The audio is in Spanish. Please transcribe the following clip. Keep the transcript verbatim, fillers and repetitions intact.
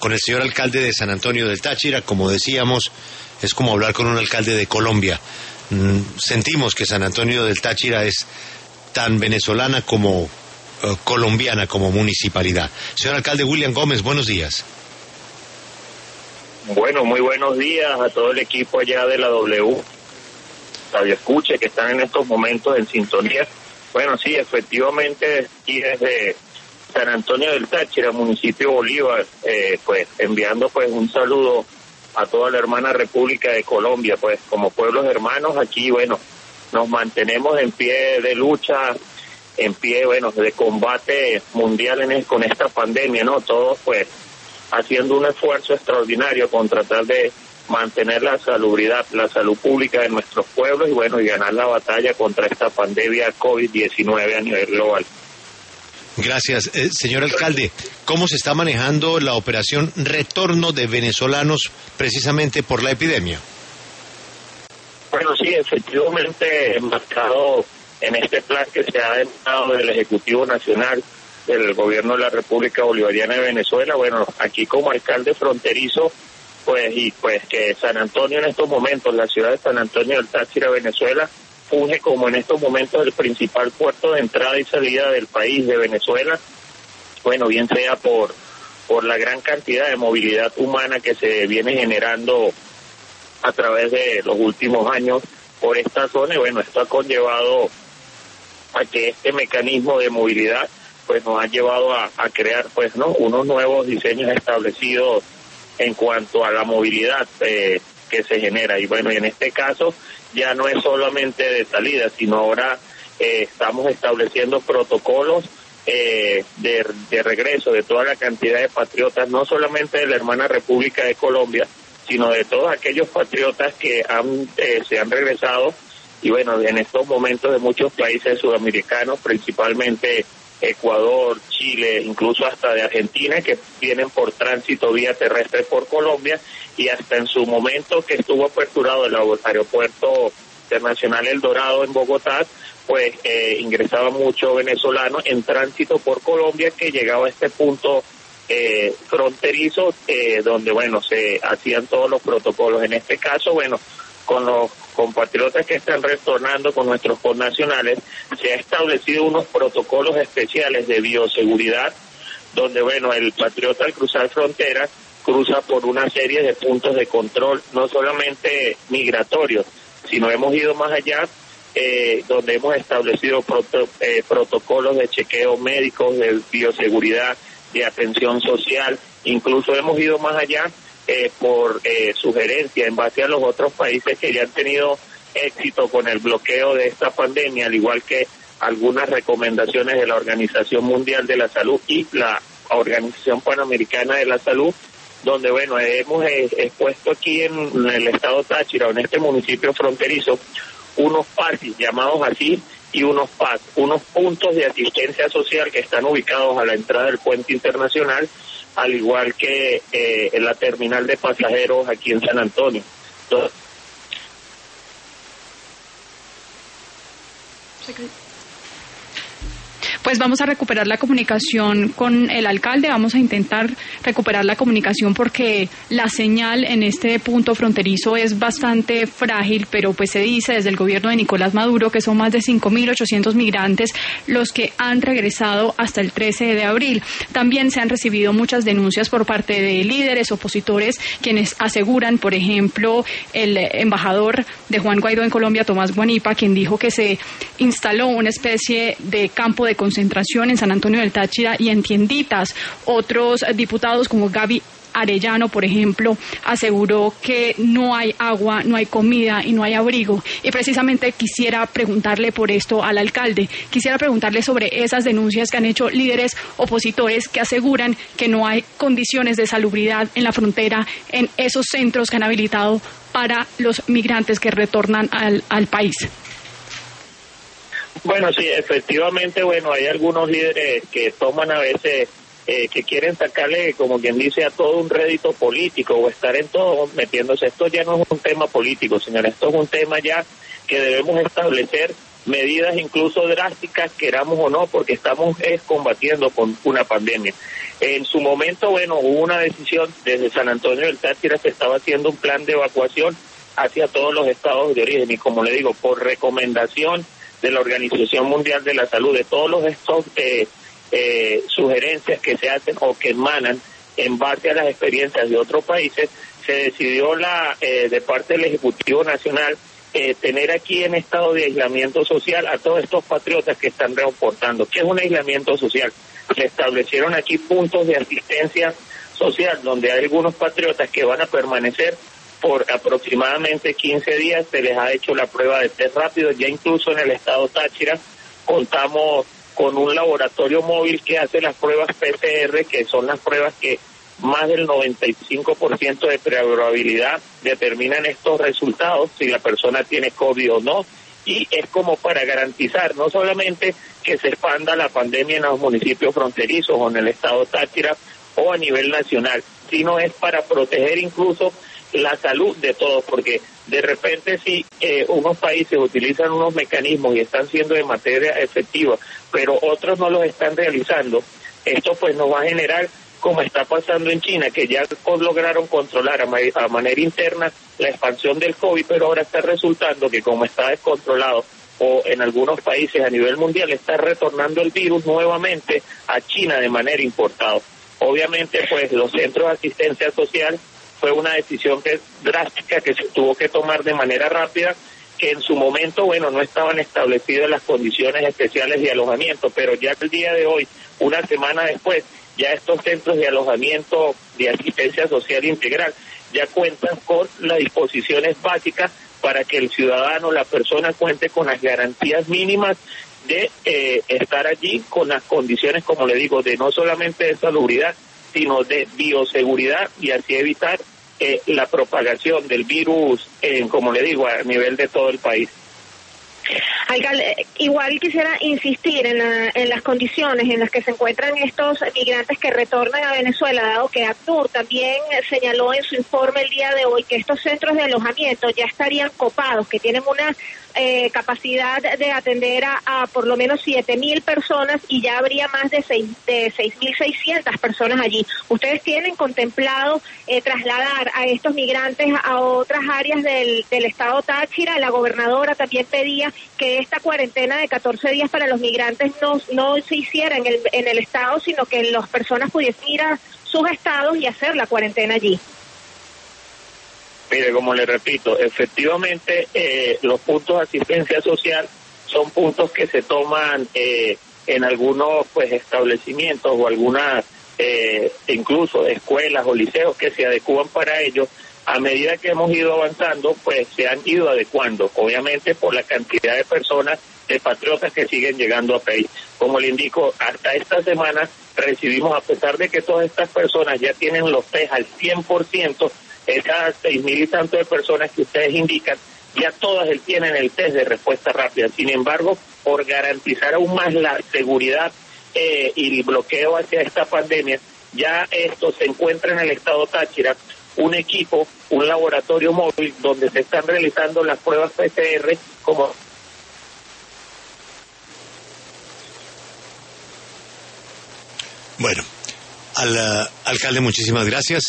con el señor alcalde de San Antonio del Táchira. Como decíamos, es como hablar con un alcalde de Colombia. Mm, sentimos que San Antonio del Táchira es tan venezolana como uh, colombiana como municipalidad. Señor alcalde William Gómez, buenos días. Bueno, muy buenos días a todo el equipo allá de la W, Radio Escuche, que están en estos momentos en sintonía. Bueno, sí, efectivamente, aquí desde San Antonio del Táchira, municipio Bolívar, eh, pues enviando pues un saludo a toda la hermana República de Colombia, pues como pueblos hermanos aquí, bueno, nos mantenemos en pie de lucha, en pie, bueno, de combate mundial en el, con esta pandemia, ¿no? Todos pues haciendo un esfuerzo extraordinario con tratar de mantener la salubridad, la salud pública de nuestros pueblos y bueno, y ganar la batalla contra esta pandemia COVID diecinueve a nivel global. Gracias. Eh, señor alcalde, ¿cómo se está manejando la operación retorno de venezolanos precisamente por la epidemia? Bueno, sí, efectivamente, enmarcado en este plan que se ha dado del Ejecutivo Nacional del Gobierno de la República Bolivariana de Venezuela, bueno, aquí como alcalde fronterizo, pues y pues que San Antonio en estos momentos, la ciudad de San Antonio del Táchira, Venezuela, funge como en estos momentos el principal puerto de entrada y salida del país de Venezuela, bueno, bien sea por por la gran cantidad de movilidad humana que se viene generando a través de los últimos años por esta zona, y bueno, esto ha conllevado a que este mecanismo de movilidad pues nos ha llevado a, a crear pues no unos nuevos diseños establecidos en cuanto a la movilidad eh, que se genera, y bueno, y en este caso ya no es solamente de salida, sino ahora eh, estamos estableciendo protocolos eh, de, de regreso de toda la cantidad de patriotas, no solamente de la hermana República de Colombia, sino de todos aquellos patriotas que han eh, se han regresado, y bueno, en estos momentos de muchos países sudamericanos, principalmente Ecuador, Chile, incluso hasta de Argentina, que vienen por tránsito vía terrestre por Colombia, y hasta en su momento que estuvo aperturado el aeropuerto internacional El Dorado en Bogotá, pues eh, ingresaba mucho venezolano en tránsito por Colombia que llegaba a este punto eh, fronterizo, eh, donde bueno, se hacían todos los protocolos. En este caso, bueno, con los compatriotas que están retornando con nuestros connacionales, se ha establecido unos protocolos especiales de bioseguridad, donde bueno, el patriota al cruzar frontera cruza por una serie de puntos de control, no solamente migratorios, sino hemos ido más allá, eh, donde hemos establecido proto, eh, protocolos de chequeo médicos, de bioseguridad, de atención social, incluso hemos ido más allá Eh, por eh, sugerencia en base a los otros países que ya han tenido éxito con el bloqueo de esta pandemia, al igual que algunas recomendaciones de la Organización Mundial de la Salud y la Organización Panamericana de la Salud, donde bueno, hemos eh, expuesto aquí en, en el estado Táchira, en este municipio fronterizo, unos P A S, llamados así, y unos P A S, unos puntos de asistencia social que están ubicados a la entrada del puente internacional, al igual que eh, en la terminal de pasajeros aquí en San Antonio. Entonces, Pues vamos a recuperar la comunicación con el alcalde, vamos a intentar recuperar la comunicación porque la señal en este punto fronterizo es bastante frágil, pero pues se dice desde el gobierno de Nicolás Maduro que son más de cinco mil ochocientos migrantes los que han regresado hasta el trece de abril. También se han recibido muchas denuncias por parte de líderes opositores quienes aseguran, por ejemplo, el embajador de Juan Guaidó en Colombia, Tomás Guanipa, quien dijo que se instaló una especie de campo de concentración en San Antonio del Táchira y en tienditas. Otros diputados como Gaby Arellano, por ejemplo, aseguró que no hay agua, no hay comida y no hay abrigo. Y precisamente quisiera preguntarle por esto al alcalde. Quisiera preguntarle sobre esas denuncias que han hecho líderes opositores que aseguran que no hay condiciones de salubridad en la frontera, en esos centros que han habilitado para los migrantes que retornan al, al país. Bueno, sí, efectivamente, bueno, hay algunos líderes que toman a veces, eh, que quieren sacarle, como quien dice, a todo un rédito político o estar en todo metiéndose. Esto ya no es un tema político, señor, esto es un tema ya que debemos establecer medidas incluso drásticas, queramos o no, porque estamos es, combatiendo con una pandemia. En su momento, bueno, hubo una decisión desde San Antonio del Táchira, se estaba haciendo un plan de evacuación hacia todos los estados de origen, y como le digo, por recomendación de la Organización Mundial de la Salud, de todos los estos eh, eh, sugerencias que se hacen o que emanan en base a las experiencias de otros países, se decidió la eh, de parte del Ejecutivo Nacional eh, tener aquí en estado de aislamiento social a todos estos patriotas que están reportando. ¿Qué es un aislamiento social? Se establecieron aquí puntos de asistencia social donde hay algunos patriotas que van a permanecer por aproximadamente quince días. Se les ha hecho la prueba de test rápido, ya incluso en el estado Táchira contamos con un laboratorio móvil que hace las pruebas P C R, que son las pruebas que más del noventa y cinco por ciento de probabilidad determinan estos resultados, si la persona tiene COVID o no, y es como para garantizar no solamente que se expanda la pandemia en los municipios fronterizos o en el estado Táchira o a nivel nacional, sino es para proteger incluso la salud de todos, porque de repente si eh, unos países utilizan unos mecanismos y están siendo de materia efectiva, pero otros no los están realizando, esto pues nos va a generar, como está pasando en China, que ya lograron controlar a, ma a manera interna la expansión del COVID, pero ahora está resultando que como está descontrolado o en algunos países a nivel mundial está retornando el virus nuevamente a China de manera importada. Obviamente pues los centros de asistencia social fue una decisión que drástica que se tuvo que tomar de manera rápida, que en su momento, bueno, no estaban establecidas las condiciones especiales de alojamiento, pero ya el día de hoy, una semana después, ya estos centros de alojamiento de asistencia social integral ya cuentan con las disposiciones básicas para que el ciudadano, la persona, cuente con las garantías mínimas de eh, estar allí con las condiciones, como le digo, de no solamente de salubridad, sino de bioseguridad, y así evitar eh, la propagación del virus, eh, como le digo, a nivel de todo el país. Alcalde, igual quisiera insistir en, la, en las condiciones en las que se encuentran estos migrantes que retornan a Venezuela, dado que ACNUR también señaló en su informe el día de hoy que estos centros de alojamiento ya estarían copados, que tienen una eh, capacidad de atender a, a por lo menos siete mil personas y ya habría más de seis mil seiscientas personas allí. ¿Ustedes tienen contemplado eh, trasladar a estos migrantes a otras áreas del, del estado Táchira? La gobernadora también pedía que esta cuarentena de catorce días para los migrantes no, no se hiciera en el, en el estado, sino que las personas pudiesen ir a sus estados y hacer la cuarentena allí. Mire, como le repito, efectivamente eh, los puntos de asistencia social son puntos que se toman eh, en algunos pues establecimientos o algunas eh, incluso escuelas o liceos que se adecuan para ello. A medida que hemos ido avanzando, pues se han ido adecuando, obviamente por la cantidad de personas, de patriotas que siguen llegando a país. Como le indico, hasta esta semana recibimos, a pesar de que todas estas personas ya tienen los test al cien por ciento, esas seis mil y tanto de personas que ustedes indican, ya todas tienen el test de respuesta rápida. Sin embargo, por garantizar aún más la seguridad eh, y el bloqueo hacia esta pandemia, ya esto se encuentra en el estado Táchira un equipo, un laboratorio móvil donde se están realizando las pruebas P C R como... Bueno, al uh, alcalde, muchísimas gracias.